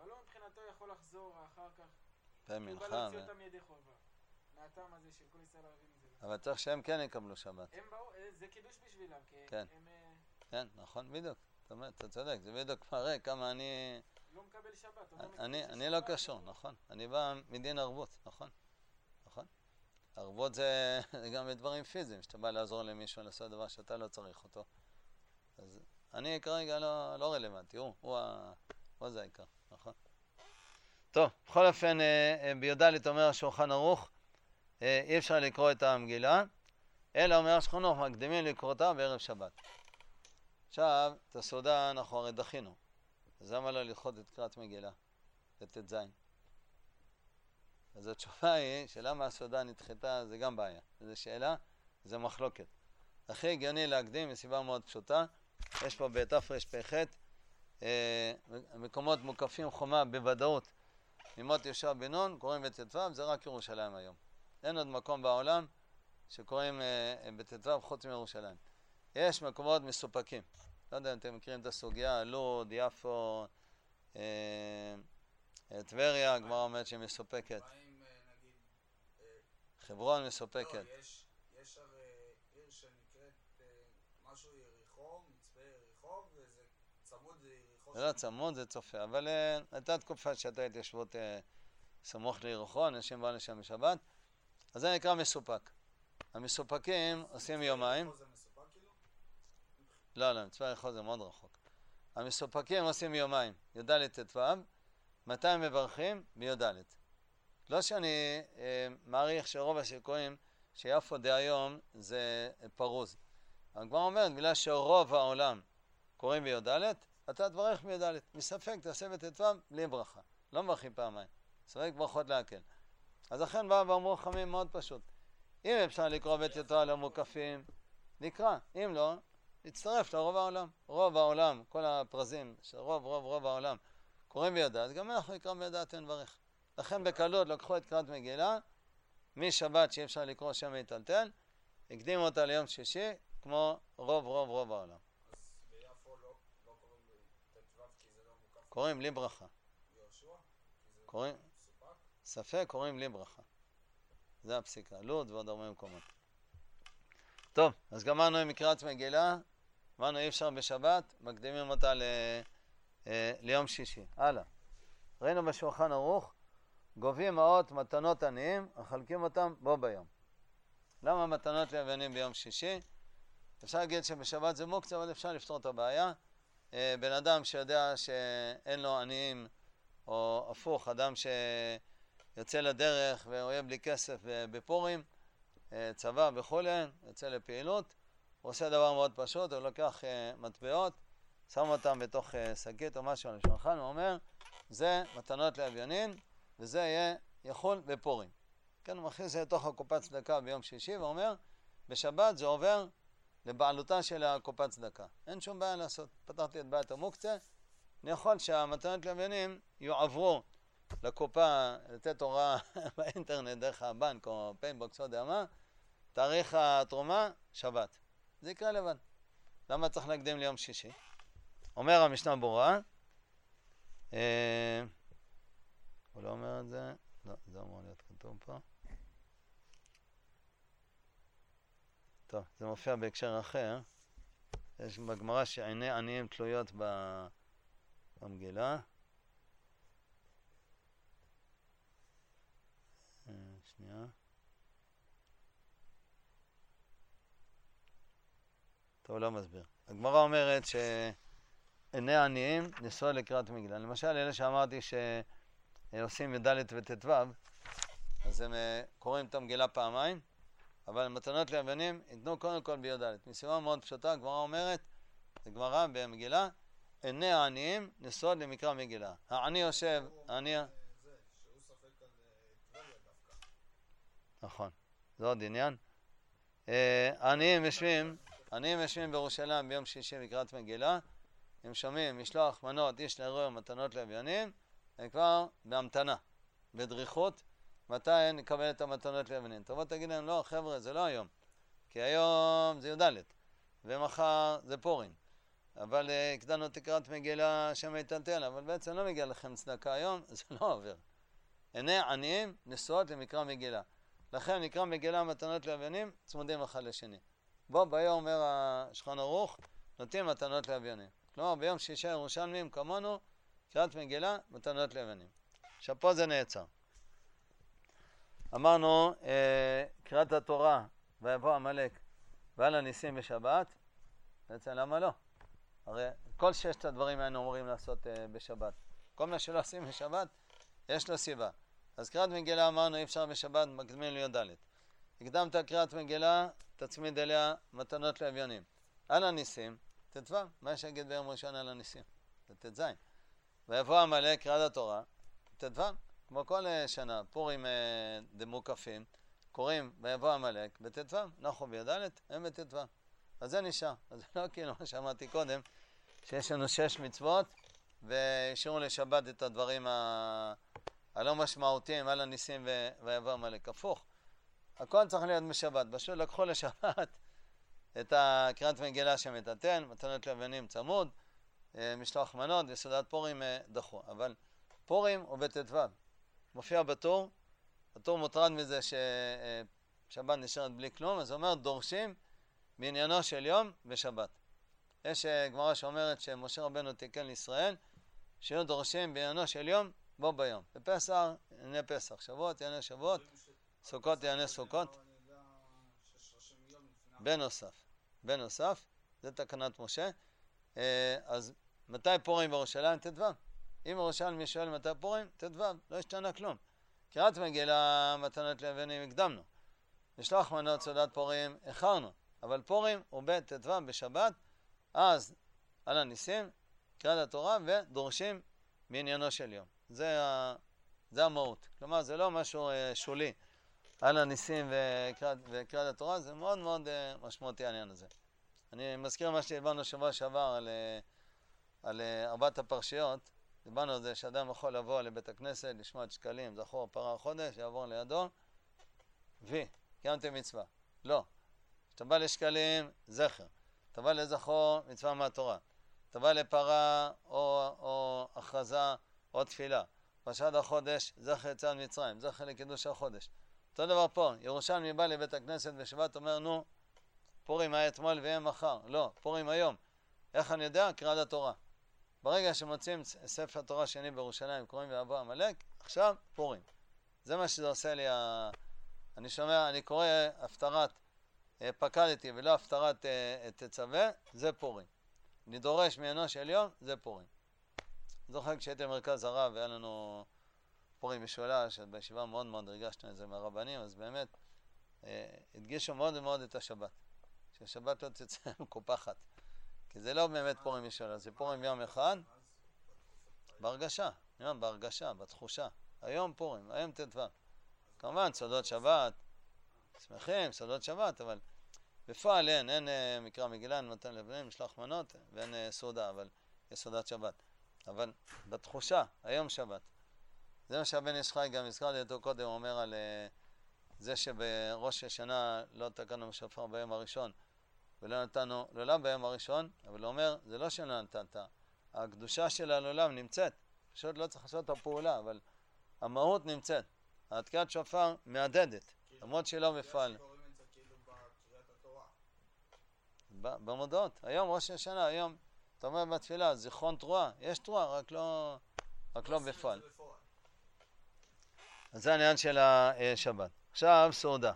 אבל לא מבחינתו יכול לחזור אחר כך. פעם הוא בא מנחה. להוציא אותם ידי חובה. מהטעם הזה של כל ישראל ערבים זה. אבל צריך שהם כן יקבלו שבת. הם באו, זה קידוש בשבילם, כי כן. הם כן, נכון, בדיוק. זאת אומרת, אתה צודק, זה בדיוק מראה כמה אני... לא מקבל שבת. הוא לא מקבל אני שבת, לא קשור, נכון. אני בא מדין ערבות, נכון. נכון. ערבות זה גם בדברים פיזיים, שאתה בא לעזור למישהו לעשות דבר שאתה לא צריך אותו. אז אני כרגע לא רלוונטי, הוא זה העיקר, נכון. טוב, בכל אופן, בי"ד אומר השולחן ערוך, אי אפשר לקרוא את המגילה, אלא אומר השולחן ערוך, מקדימים לקרוא אותה בערב שבת. עכשיו, את הסעודה אנחנו הרי דחינו, אז למה לא לדחות את קריאת מגילה, לט"ז? אז התשובה היא שלמה הסעודה נדחתה זה גם בעיה, זו שאלה, זה מחלוקת. הכי הגיוני להקדים מסיבה מאוד פשוטה, יש פה בתרפ"ח מקומות מוקפים חומה בוודאות ממות יהושע בן נון, קוראים בט"ו, זה רק ירושלים היום. אין עוד מקום בעולם שקוראים בט"ו חוץ מירושלים. יש מקומות מסופקים. לא יודע אם אתם מכירים את הסוגיה, לוד, יפו, טבריה, הגמרא אומרת שהיא מסופקת. מה אם נגיד... חברון מסופקת. לא, יש הרי עיר שנקראת משהו יריחו, מצפה יריחו, וזה צמוד ליריחו. זה לא צמוד, זה צופה, אבל הייתה תקופה שהייתה התיישבות סמוך ליריחו, אנשים באו לשם בשבת, אז זה נקרא מסופק. המסופקים עושים יומיים. יריחו זה מסופק כאילו? לא, מצפה יריחו זה מאוד רחוק. המסופקים עושים יומיים, י"ד ט"ו, מתי הם מברכים? בי"ד. לא שאני מעריך שרוב הסיכויים שיפו דהיום זה פרוז. הגמרא אומרת, בגלל שרוב העולם קוראים בי"ד, אתה תברך בי"ד. מספק תעשה בט"ו בלי ברכה. לא מברכים פעמיים. ספק ברכות להקל. אז לכן באו ואמרו חכמים מאוד פשוט. אם אפשר לקרוא בט"ו למוקפים, נקרא. אם לא, נצטרף לרוב העולם. רוב העולם, כל הפרזים, רוב העולם קוראים בי"ד, גם אנחנו נקרא בי"ד ונברך. לכן בקלות לקחו את קריאת מגילה, משבת שאי אפשר לקרוא שם מיטלטל, הקדימו אותה ליום שישי, כמו רוב העולם. אז ביפו לא קוראים בט"ו כי זה לא מוקף קוראים בלי ברכה. יהושע? כי זה קוראים, מסופק? ספק קוראים בלי ברכה. זה הפסיקה, לוד ועוד הרבה מקומות. טוב, אז גמרנו עם קריאת מגילה, אמרנו אי אפשר בשבת, מקדימים אותה ליום שישי. הלאה. ראינו בשולחן ערוך, גובים מעות מתנות עניים, מחלקים אותם בו ביום. למה מתנות ליוונים ביום שישי? אפשר להגיד שבשבת זה מוקצה, אבל אפשר לפתור את הבעיה. בן אדם שיודע שאין לו עניים, או הפוך, אדם שיוצא לדרך ורואה בלי כסף בפורים, צבא וכו', יוצא לפעילות, הוא עושה דבר מאוד פשוט, הוא לוקח מטבעות, שם אותם בתוך שקית או משהו על השולחן, הוא אומר, זה מתנות לאביונים, וזה יכול בפורים. כן, הוא מכניס את זה לתוך הקופת צדקה ביום שישי, ואומר, בשבת זה עובר לבעלותה של הקופת צדקה. אין שום בעיה לעשות. פתרתי את בעיית המוקצה, אני יכול שהמתנות לאביונים יועברו לקופה, לתת הוראה באינטרנט דרך הבנק או פיינבוקס, לא יודע מה, תאריך התרומה, שבת. זה יקרה לבד. למה צריך להקדים ליום שישי? אומר המשנה ברורה, הוא לא אומר את זה, לא, זה אמור להיות כתוב פה. טוב, זה מופיע בהקשר אחר. יש בגמרא שעיני עניים תלויות במגילה. שנייה. טוב, לא מסביר. הגמרא אומרת שעיני עניים נשואות לקריאת מגילה. למשל, אלה שאמרתי שעושים י"ד וט"ו, אז הם קוראים את המגילה פעמיים, אבל מתנות ליוונים ייתנו קודם כל בי"ד. מסיבה מאוד פשוטה, הגמרא אומרת, זה גמרא במגילה, עיני העניים נשואות למקרא מגילה. העני יושב, העני... זה, שהוא ספק על טבריה דווקא. נכון, זה עוד עניין. עניים יושבים בירושלים ביום שישי לקראת מגילה, הם שומעים משלוח מנות איש לערור מתנות לאביונים, הם כבר בהמתנה, בדריכות, מתי נקבל את המתנות לאביונים. תבוא תגיד להם, לא חבר'ה, זה לא היום, כי היום זה י"ד, ומחר זה פורים, אבל הקדמנו תקרת מגילה שם יתנתן, אבל בעצם לא מגיע לכם צדקה היום, זה לא עובר. עיני עניים נשואות למקרא מגילה. לכן מקרא מגילה מתנות לאביינים צמודים אחד לשני. בו ביום אומר השולחן ערוך, נותנים מתנות לאביינים. כלומר ביום שישה ירושלמים כמונו, קריאת מגילה מתנות לאביינים. עכשיו פה זה נעצר. אמרנו קריאת התורה ויבוא עמלק ועל הניסים בשבת, בעצם למה לא? הרי כל ששת הדברים היינו אמורים לעשות בשבת. כל מה שלא עושים בשבת, יש לו סיבה. אז קריאת מגילה אמרנו אי אפשר בשבת, מקדמים ליום ד'. הקדמת קריאת מגילה, תצמיד אליה מתנות לאביונים. על הניסים, ט"ו, מה שיגיד ביום ראשון על הניסים? זה ט"ז. ויבוא עמלק קריאת התורה, ט"ו, כמו כל שנה, פורים דמוקפים, קוראים ויבוא עמלק בט"ו, נחו בי"ד, הם בט"ו. אז זה נשאר. אז זה לא כאילו מה שאמרתי קודם, שיש לנו 6 מצוות, והשאירו לשבת את הדברים הלא משמעותיים, על הניסים ויבוא עמלק. הפוך. הכל צריך להיות בשבת. פשוט לקחו לשבת את קריאת מגילה שמתתן, מתנות לאביינים צמוד, משלוח מנות וסעודת פורים דחו. אבל פורים הוא בט"ו. מופיע בטור, הטור מוטרד מזה ששבת נשארת בלי כלום, אז הוא אומר דורשים בעניינו של יום בשבת. יש גמרא שאומרת שמשה רבנו תיקן לישראל, שיהיו דורשים בעניינו של יום בו ביום. בפסח יענה פסח, שבועות יענה שבועות, סוכות יענה סוכות. בנוסף, זה תקנת משה. אז מתי פורים בירושלים? ט"ו. אם ירושלמי שואל מתי פורים, ט"ו, לא השתנה כלום. קריאת מגילה מתנות לאביינים הקדמנו. משלוח מנות סעודת פורים איחרנו. אבל פורים הוא בט"ו בשבת, אז על הניסים, קריאת התורה ודורשים בעניינו של יום. זה המהות. כלומר, זה לא משהו שולי. על הניסים וקריאת התורה, זה מאוד מאוד משמעותי העניין הזה. אני מזכיר מה שהבנו שבוע שעבר על 4 הפרשיות. דיברנו על זה שאדם יכול לבוא לבית הכנסת, לשמוע את שקלים, זכור, פרה חודש, יעבור לידו, קיימתם מצווה. לא. כשאתה בא לשקלים, זכר. אתה בא לזכור, מצווה מהתורה. אתה בא לפרה או הכרזה או תפילה. פרשת החודש, זכר יציאת מצרים, זכר לקידוש החודש. אותו דבר פה, ירושלמי בא לבית הכנסת בשבת, אומר, נו, פורים היה אתמול ויהיה מחר. לא, פורים היום. איך אני יודע? קריאת התורה. ברגע שמוצאים ספר תורה שני בירושלים, קוראים ויבוא עמלק, עכשיו פורים. זה מה שזה עושה לי, אני קורא הפטרת פקדתי ולא הפטרת תצווה, זה פורים. אני דורש מעיינו של יום, זה פורים. זוכר כשהייתי במרכז הרב והיה לנו פורים משולש, בישיבה מאוד מאוד הרגשנו את זה מהרבנים, אז באמת הדגישו מאוד מאוד את השבת. שהשבת לא תצא מקופחת. כי זה לא באמת פורים משולש, זה פורים יום אחד. בהרגשה, בהרגשה, בתחושה. היום פורים, היום ט"ו. כמובן, סעודות שבת, שמחים, סעודות שבת, אבל בפועל אין מקרא מגילה, אין מתן לאביינים, משלוח מנות, ואין סעודה, אבל יש סעודת שבת. אבל בתחושה, היום שבת. זה מה שהבן איש חי גם הזכרתי אותו קודם, הוא אומר על זה שבראש השנה לא תקענו בשופר ביום הראשון, ולא נתנו לעולם ביום הראשון, אבל הוא אומר, זה לא שלא נתנת, הקדושה של העולם נמצאת, פשוט לא צריך לעשות את הפעולה, אבל המהות נמצאת. התקיעת שופר מעדדת, למרות שהיא לא בפועל. במודעות, היום ראש השנה, היום, אתה אומר בתפילה, זיכרון תרועה, יש תרועה, רק לא בפועל. אז זה העניין של השבת. עכשיו, סעודה.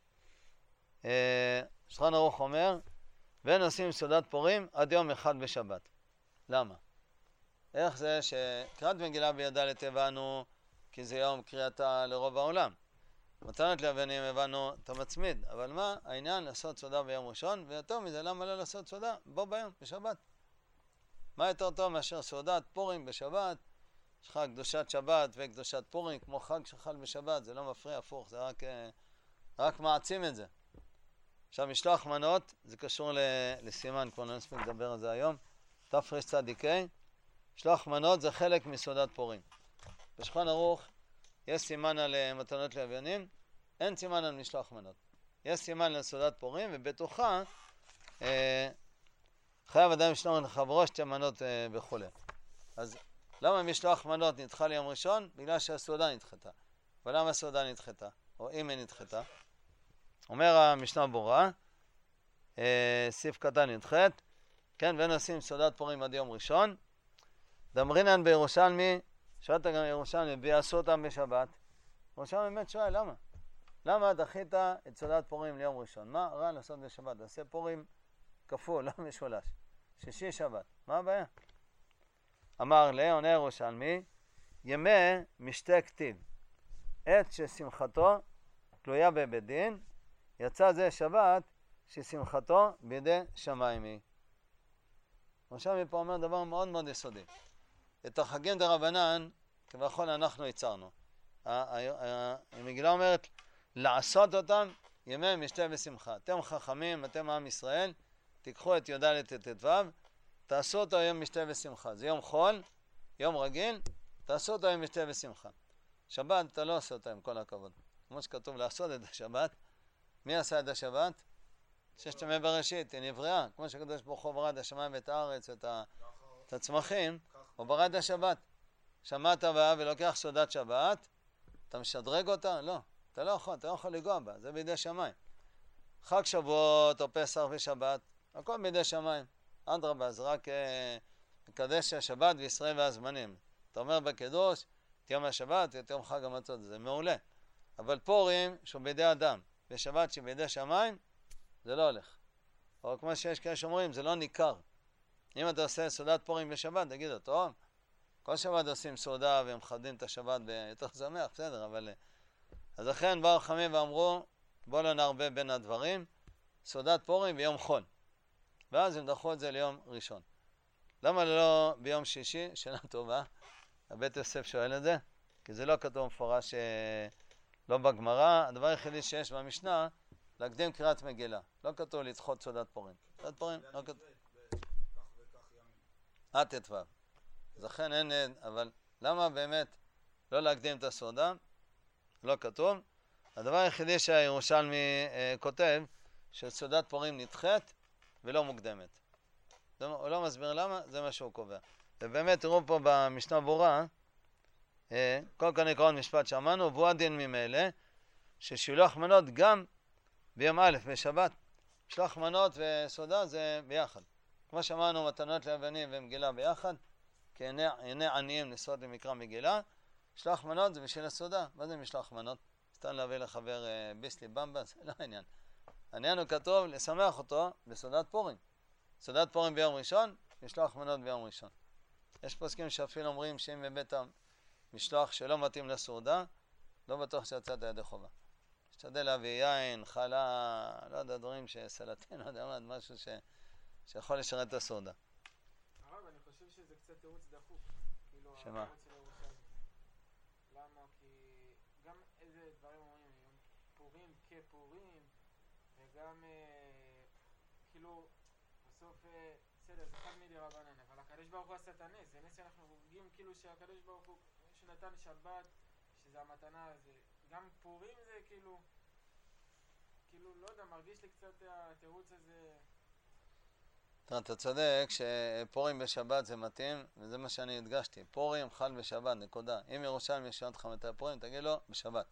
שולחן ערוך אומר, ואין עושים סעודת פורים עד יום אחד בשבת. למה? איך זה שקריאת מגילה בי"ד הבנו, כי זה יום קריאתה לרוב העולם. מתנות לאביינים הבנו, אתה מצמיד, אבל מה העניין לעשות סעודה ביום ראשון, ויותר מזה, למה לא לעשות סעודה? בוא ביום, בשבת. מה יותר טוב מאשר סעודת פורים בשבת? יש לך קדושת שבת וקדושת פורים, כמו חג שחל בשבת, זה לא מפריע, הפוך, זה רק מעצים את זה. עכשיו, משלוח מנות, זה קשור לסימן, כבר לא נספיק לדבר על זה היום. תרצ"ה, משלוח מנות זה חלק מסעודת פורים. בשולחן ערוך יש סימן על מתנות לאביינים, אין סימן על משלוח מנות. יש סימן על סעודת פורים, ובתוכה חייב אדם לשלוח לחברו שתי מנות וכו'. אז למה משלוח מנות נדחה ליום ראשון? בגלל שהסעודה נדחתה. ולמה הסעודה נדחתה? או אם היא נדחתה? אומר המשנה ברורה, סעיף קטן נדחת, כן, ונושאים סעודת פורים עד יום ראשון. דמרינן בירושלמי, שואלת גם ירושלמי, ויעשו אותם בשבת. ירושלמי באמת שואל, למה? למה דחית את סעודת פורים ליום ראשון? מה רע לעשות בשבת? תעשה פורים כפול, לא משולש. שישי שבת, מה הבעיה? אמר לה, עונה ירושלמי, ימי משתה כתיב, עת ששמחתו תלויה בבית דין, יצא זה שבת ששמחתו בידי שמיים היא. ירושלמי פה אומר דבר מאוד מאוד יסודי. את החגים דרבנן, כביכול אנחנו יצרנו. המגילה אומרת, לעשות אותם ימי משתה ושמחה. אתם חכמים, אתם עם ישראל, תיקחו את י"ד ט"ו, תעשו אותו יום משתה ושמחה. זה יום חול, יום רגיל, תעשו אותו יום משתה ושמחה. שבת אתה לא עושה אותה עם כל הכבוד. כמו שכתוב לעשות את השבת, מי עשה את השבת? ששת ימי בראשית, היא נבראה. כמו שקדוש ברוך הוא ברא את השמיים ואת הארץ, את הצמחים, הוא ברא את השבת. שמעת בה ולוקח סעודת שבת, אתה משדרג אותה? לא. אתה לא יכול לגוע בה, זה בידי שמיים. חג שבועות או פסח ושבת, הכל בידי שמיים. אדרבה, זה רק מקדש השבת וישראל והזמנים. אתה אומר בקדוש, את יום השבת ואת יום חג המצות, זה מעולה. אבל פורים שהוא בידי אדם, ושבת שבידי שמיים, זה לא הולך. או כמו שיש כאלה שאומרים, זה לא ניכר. אם אתה עושה סעודת פורים בשבת, תגיד לו, טוב, כל שבת עושים סעודה והם מכבדים את השבת ביותר שמח, בסדר, אבל... אז לכן באו חכמים ואמרו, בוא לא נערבב בין הדברים, סעודת פורים ביום חול. ואז הם דחו את זה ליום ראשון. למה לא ביום שישי? שאלה טובה. הבית יוסף שואל את זה, כי זה לא כתוב מפורש לא בגמרא. הדבר היחידי שיש במשנה, להקדים קריאת מגילה. לא כתוב לדחות סעודת פורים. סעודת פורים לא כתוב. ט"ו. אז לכן אין, אבל למה באמת לא להקדים את הסעודה? לא כתוב. הדבר היחידי שהירושלמי כותב, שסעודת פורים נדחת ולא מוקדמת. הוא לא מסביר למה, זה מה שהוא קובע. ובאמת תראו פה במשנה ברורה, כל כאן עקרון משפט שאמרנו, והוא הדין ממילא, ששילוח מנות גם ביום א' בשבת. משלוח מנות וסעודה זה ביחד. כמו שאמרנו, מתנות לאבנים ומגילה ביחד, כי עיני עניים נשואות למקרא מגילה. משלוח מנות זה בשביל הסעודה. מה זה משלוח מנות? סתם להביא לחבר ביסלי במבה, זה לא העניין. העניין הוא כתוב לשמח אותו בסעודת פורים. סעודת פורים ביום ראשון, משלוח מנות ביום ראשון. יש פוסקים שאפילו אומרים שאם בבית המשלוח שלא מתאים לסעודה, לא בטוח שיצאת ידי חובה. תשתדל להביא יין, חלה, לא יודע, דברים שסלטין, לא יודע מה, משהו שיכול לשרת את הסעודה. הרב, אני חושב שזה קצת תירוץ דחוף. כאילו, שמה? התירוץ של ירושלים. למה? כי גם איזה דברים אומרים, פורים כפורים, וגם כאילו, בסוף, בסדר, זה חג מדי רבנן, אבל הקדוש ברוך הוא עשה את הנס, זה נס שאנחנו חוגגים כאילו שהקדוש ברוך הוא, שנתן שבת, שזה המתנה, זה גם פורים זה כאילו, לא יודע, מרגיש לי קצת התירוץ הזה. אתה צודק שפורים בשבת זה מתאים, וזה מה שאני הדגשתי. פורים חל בשבת, נקודה. אם ירושלים ישאל אותך מתי פורים, תגיד לו בשבת.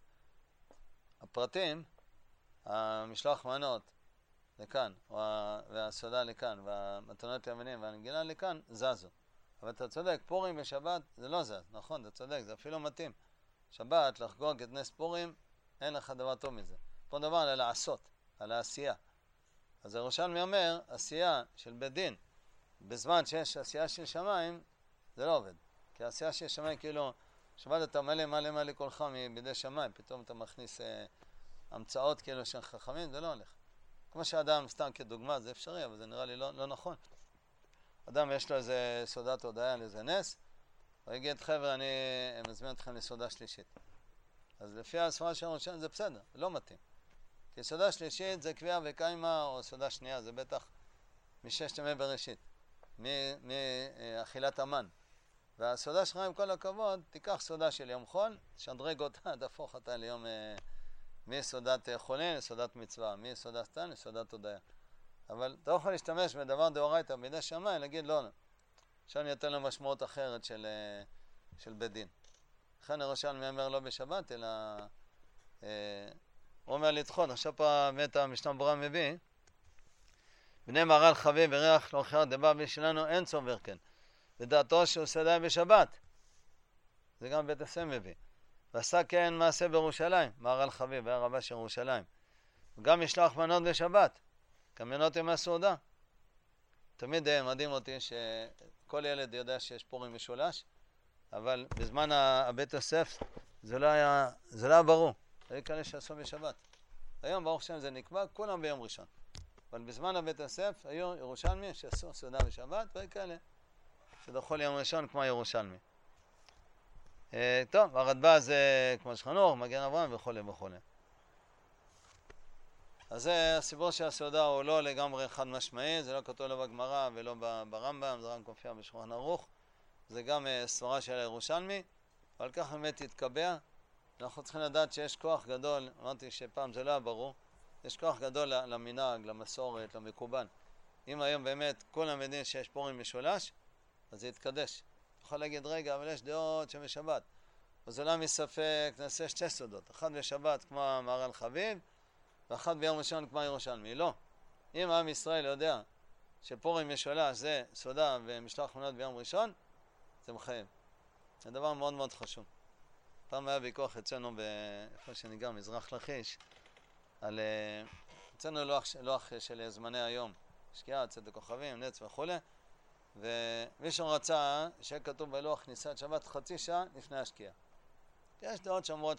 הפרטים, המשלוח מנות לכאן, והסעודה לכאן, והמתנות לימנים והנגינה לכאן, זזו. אבל אתה צודק, פורים בשבת זה לא זז, נכון, אתה צודק, זה אפילו מתאים. שבת, לחגוג את נס פורים, אין לך דבר טוב מזה. פה דבר על לעשות, על העשייה. אז ירושלמי אומר, עשייה של בית דין, בזמן שיש עשייה של שמיים, זה לא עובד. כי העשייה של שמיים, כאילו, שבת אתה מלא כולך מבידי שמיים, פתאום אתה מכניס המצאות כאילו של חכמים, זה לא הולך. כמו שאדם, סתם כדוגמה, זה אפשרי, אבל זה נראה לי לא נכון. אדם יש לו איזה סעודת הודעה על איזה נס, הוא יגיד, חבר'ה, אני מזמין אתכם לסעודה שלישית. אז לפי הספרה של ירושלמי זה בסדר, לא מתאים. כי סעודה שלישית זה קביעה וקיימה, או סעודה שנייה, זה בטח מששת ימי בראשית, מאכילת המן. והסעודה שלך, עם כל הכבוד, תיקח סעודה של יום חול, שדרג אותה, תהפוך אותה ליום מסעודת חולין לסעודת מצווה, מסעודת סתן לסעודת הודיה. אבל אתה לא יכול להשתמש בדבר דאורייתא בידי שמיים, להגיד לא, עכשיו אני אתן לו משמעות אחרת של בית דין. לכן ירושלמי אומר לא בשבת, אלא הוא אומר לדחות. עכשיו פה באמת המשנה ברורה מביא, בני מהר"ל חביב וריח לא חיירת דבבלי שלנו אין סובר כן. ודעתו שהוא סדאי בשבת. זה גם בית הסם מביא. ועשה כן מעשה בירושלים, מהר"ל חביב, היה רבה של ירושלים. וגם משלח מנות בשבת, כמנות עם הסעודה. תמיד מדהים אותי שכל ילד יודע שיש פורים משולש, אבל בזמן הבית יוסף זה לא היה ברור. היו כאלה שעשו בשבת. היום ברוך השם זה נקבע, כולם ביום ראשון. אבל בזמן הבית יוסף היו ירושלמי שעשו סעודה בשבת, והיו כאלה שדחו ליום ראשון כמו ירושלמי. טוב, הרדב"ז זה כמו שחנוך, מגן אברהם וכו' וכו'. אז זה הסיפור של הסעודה הוא לא לגמרי חד משמעי, זה לא כתוב לא בגמרא ולא ברמב"ם, זה רק מופיע בשולחן ערוך. זה גם סברה של הירושלמי, ועל כך באמת התקבע. אנחנו צריכים לדעת שיש כוח גדול, אמרתי שפעם זה לא היה ברור, יש כוח גדול למנהג, למסורת, למקובל. אם היום באמת כולם יודעים שיש פורים משולש, אז זה יתקדש. אתה יכול להגיד, רגע, אבל יש דעות שבשבת. אז עולה מספק, נעשה שתי סעודות. אחת בשבת כמו המהר"ל חביב, ואחת ביום ראשון כמו ירושלמי. לא. אם עם ישראל יודע שפורים משולש זה סעודה ומשלח מנות ביום ראשון, זה מחייב. זה דבר מאוד מאוד חשוב. פעם היה ויכוח אצלנו באיפה שאני גר, מזרח לכיש, על אצלנו לוח של זמני היום, שקיעה, צאת הכוכבים, נץ וכו'. ומישהו רצה שיהיה כתוב בלוח כניסת שבת חצי שעה לפני השקיעה. יש דעות שאומרות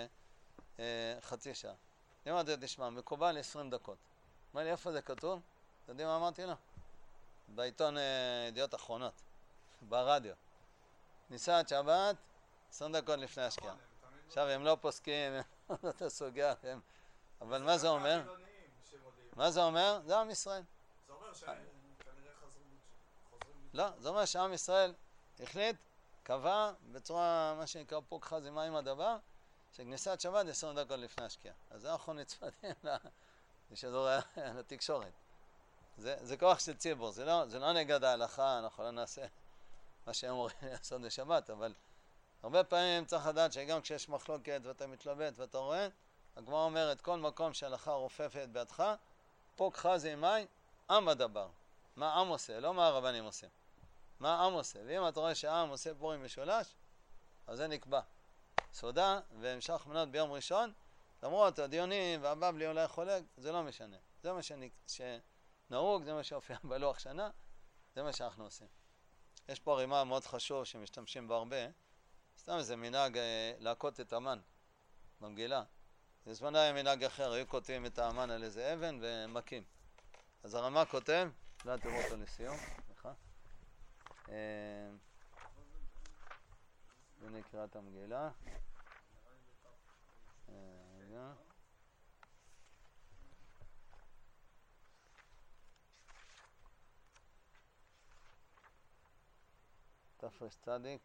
חצי שעה. אמרתי, תשמע, מקובל 20 דקות. אמר לי, איפה זה כתוב? אתה יודעים מה אמרתי לו? בעיתון ידיעות אחרונות, ברדיו. כניסת שבת 20 דקות לפני השקיעה. עכשיו הם לא פוסקים, הם לא את הסוגיה, אבל מה זה אומר? מה זה אומר? זה עם ישראל. זה אומר שכנראה חוזרים. לא, זה אומר שעם ישראל החליט, קבע בצורה, מה שנקרא פוק חזימה עם הדבר, שכניסת שבת 20 דקות לפני השקיעה. אז אנחנו נצמדים לשידור לתקשורת. זה כוח של ציבור, זה לא נגד ההלכה, אנחנו לא נעשה מה שהם אומרים לעשות בשבת, אבל הרבה פעמים צריך לדעת שגם כשיש מחלוקת ואתה מתלבט ואתה רואה, הגמרא אומרת, כל מקום שההלכה רופפת בידך, פוק חזימי, עם הדבר. מה עם עושה? לא מה הרבנים עושים. מה עם עושה? ואם אתה רואה שהעם עושה פורים משולש, אז זה נקבע. סעודה והמשך מנות ביום ראשון, למרות הדיונים והבבלי אולי חולק, זה לא משנה. זה מה שנהוג, זה מה שהופיע בלוח שנה, זה מה שאנחנו עושים. יש פה רימה מאוד חשוב שמשתמשים בו הרבה, סתם איזה מנהג להכות את המן במגילה. בזמן היה מנהג אחר, היו כותבים את המן על איזה אבן ומכים. אז הרמה כותב, לא תראו אותו לסיום, סליחה. ונקרא את המגילה. רגע. תפרש צדיק.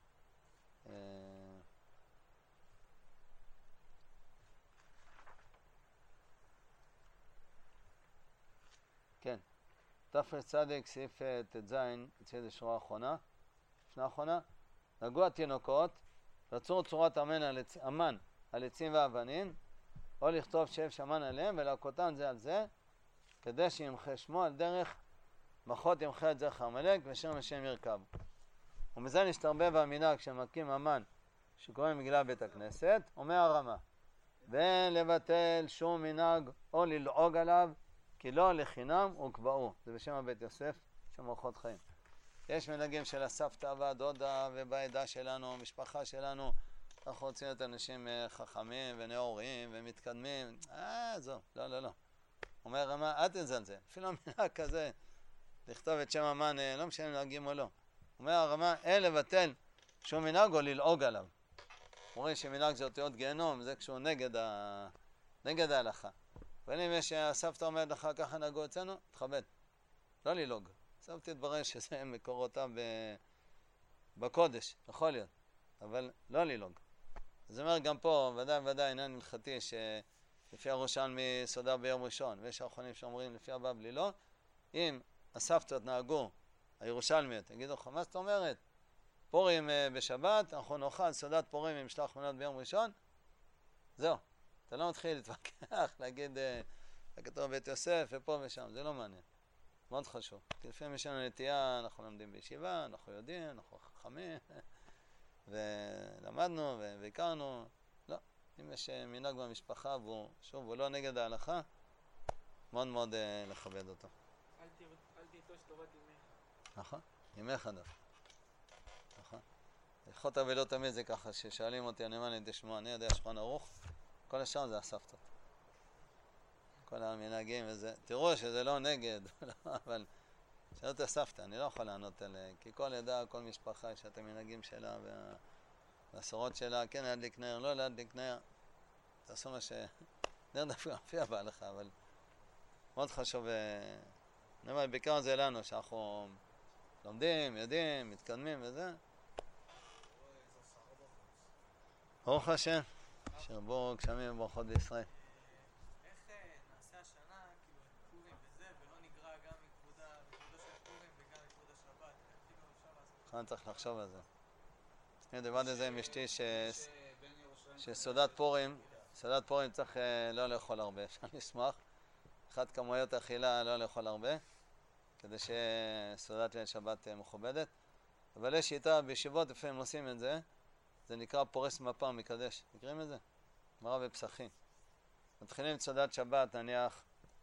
כן. תפרש צדיק, סעיף ט"ז, אצל זה שורה האחרונה. לפני האחרונה. נגעו התינוקות, רצו צורת המן על עצים ואבנים, או לכתוב שב שמן עליהם ולהכותן זה על זה, כדי שימחה שמו על דרך מחות ימחה את זכר עמלק ושם השם ירכב. ומזה נשתרבב המנהג שמקים המן שקוראים מגילה בית הכנסת, אומר הרמה, ואין לבטל שום מנהג או ללעוג עליו, כי לא לחינם וקבעו. זה בשם הבית יוסף, שם אורחות חיים. יש מנהגים של הסבתא והדודה ובעדה שלנו, משפחה שלנו, אנחנו רוצים את אנשים חכמים ונאורים ומתקדמים. זו, לא. אומר רמה, אל תזלזל. אפילו מנהג כזה, לכתוב את שם המן, לא משנה מנהגים או לא. אומר הרמה, אין לבטל שום מנהג או ללעוג עליו. אומרים שמנהג זה אותיות גיהנום, זה כשהוא נגד ההלכה. אבל אם יש הסבתא אומרת לך ככה נהגו אצלנו, תכבד. לא ללעוג. סבתא תברר שזה מקורותיו בקודש, יכול להיות, אבל לא ללעוג. זאת אומרת גם פה, ודאי עניין הלכתי לפי הירושלמי סעודה ביום ראשון, ויש האחרונים שאומרים לפי הבבלי לא. אם הסבתות נהגו, הירושלמיות, תגידו לך, מה זאת אומרת? פורים בשבת, אנחנו נאכל סעודת פורים עם משלח מנות ביום ראשון, זהו. אתה לא מתחיל להתווכח, להגיד, כתוב בית יוסף ופה ושם, זה לא מעניין. מאוד חשוב. כי לפעמים יש לנו נטייה, אנחנו לומדים בישיבה, אנחנו יודעים, אנחנו חכמים, ולמדנו והכרנו. לא, אם יש מנהג במשפחה והוא, שוב, הוא לא נגד ההלכה, מאוד מאוד לכבד אותו. אל תיטוש תורת אמך. נכון, אמך דווקא. נכון. הלכות אבלות תמיד זה ככה, ששואלים אותי, אני אומר לי, תשמעו, אני יודע שולחן ערוך, כל השאר זה הסבתות. כל המנהגים וזה, תראו שזה לא נגד, אבל שאלו את הסבתא, אני לא יכול לענות עליה, כי כל עדה, כל משפחה, יש את המנהגים שלה והסורות שלה, כן להדליק נר, לא להדליק נר, תעשו מה ש... נר דווקא מופיע בהלכה, אבל מאוד חשוב, אני אומר, בעיקר זה לנו, שאנחנו לומדים, יודעים, מתקדמים וזה. ברוך השם, שירבו גשמים וברכות בישראל. איך נעשה השנה, כאילו, את פורים וזה, ולא נגרע גם מכבודו של פורים וגם מכבוד השבת? כאילו, אפשר לעשות... אני צריך לחשוב על זה. אני דיברתי על זה עם אשתי שסעודת פורים, סעודת פורים צריך לא לאכול הרבה, אפשר לשמוח. אחת כמויות אכילה לא לאכול הרבה, כדי שסעודת ליל שבת מכובדת. אבל יש שיטה, בישיבות לפעמים עושים את זה, זה נקרא פורס מפה מקדש. מכירים את זה? גמרא בפסחים. מתחילים את סעודת שבת, נניח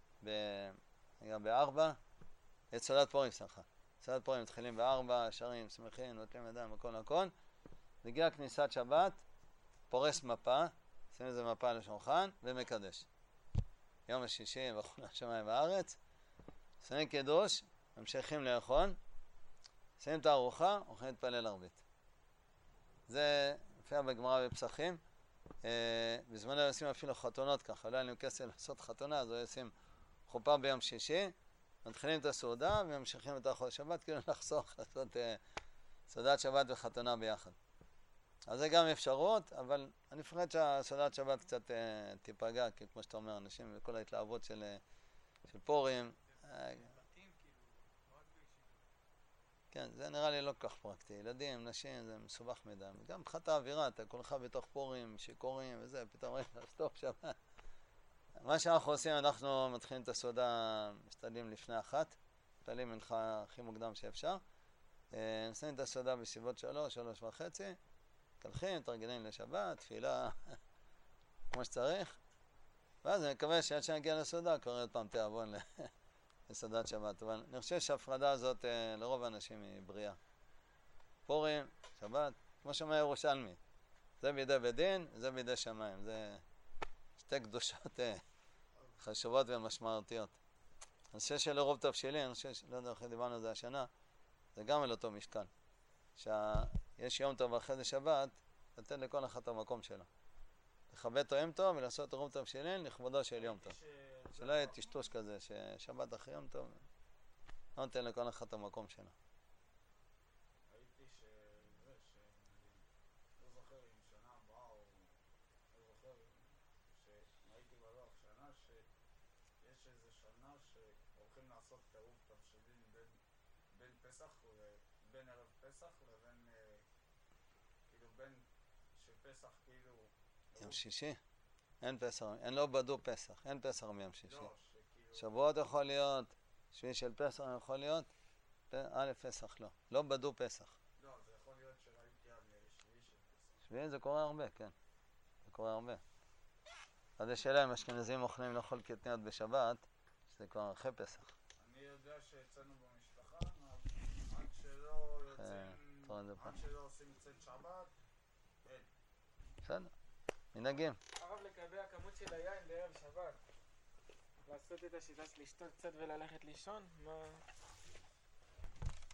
ב-4, את סעודת פורים, סליחה. סעודת פורים מתחילים ב-4, שרים, שמחים, נוטלים ידיים, הכל. מגיעה כניסת שבת, פורס מפה, שים איזה מפה על השולחן ומקדש. יום השישי בחול השמיים בארץ, שמים קידוש, ממשיכים לאכול, שמים את הארוחה, הולכים להתפלל ערבית. זה מופיע בגמרא בפסחים. בזמנו עושים אפילו חתונות ככה, לא היה לנו כסף לעשות חתונה, אז עושים חופה ביום שישי, מתחילים את הסעודה וממשיכים את האכול שבת, כאילו לחסוך לעשות סעודת שבת וחתונה ביחד. אז זה גם אפשרות, אבל אני מפחד שהסעודת שבת קצת תיפגע, כי כמו שאתה אומר, אנשים וכל ההתלהבות של פורים. בתים, כאילו, לא רק בישיבה. כן, זה נראה לי לא כל כך פרקטי. ילדים, נשים, זה מסובך מדי. גם מבחינת האווירה, אתה כולך בתוך פורים, שיכורים וזה, פתאום רגע, סטופ שבת. מה שאנחנו עושים, אנחנו מתחילים את הסעודה, משתדלים לפני 1, מתפללים מנחה הכי מוקדם שאפשר. נסיים את הסעודה בסביבות 3, 3:30, קלחים, תרגלים לשבת, תפילה, כמו שצריך. ואז אני מקווה שעד שנגיע לסעודה, כבר עוד פעם תיאבון לסעודת שבת. אבל אני חושב שההפרדה הזאת לרוב האנשים היא בריאה. פורים, שבת, כמו שאומר ירושלמי. זה בידי בית דין, זה בידי שמיים. זה שתי קדושות חשובות ומשמעותיות. הנושא של עירוב תבשילים, אני חושב, לא יודע איך דיברנו על זה השנה, זה גם על אותו משקל. שיש יום טוב אחרי זה שבת, לתת לכל אחד את המקום שלו. לכבד אותו יום טוב ולעשות עירוב תבשילים לכבודו של יום טוב. שלא יהיה טשטוש כזה, ששבת אחרי יום טוב, לא נותן לכל אחד את המקום שלו. ראיתי לא זוכר אם שנה הבאה או לא זוכר ראיתי בלוח שנה שיש איזה שנה שהולכים לעשות עירוב תבשילים בין פסח בין ערב פסח לבין כאילו בין שפסח כאילו יום שישי? אין פסח, אין לא בדו פסח, אין פסח מיום שישי. לא, שכאילו שבועות יכול להיות, שביעי של פסח יכול להיות, א' פסח לא. לא בדו פסח. לא, זה יכול להיות שראיתי על שביעי של פסח. שביעי זה קורה הרבה, כן. זה קורה הרבה. אז יש שאלה אם אשכנזים אוכלים לאכול קטניות בשבת, שזה כבר אחרי פסח. אני יודע שאצלנו במשפחה, עד שלא עד עד שלא עושים צאת שבת, אין. בסדר, מנהגים. הרב, לגבי הכמות של היין בערב שבת, לעשות את השיטה של לשתות קצת וללכת לישון? מה...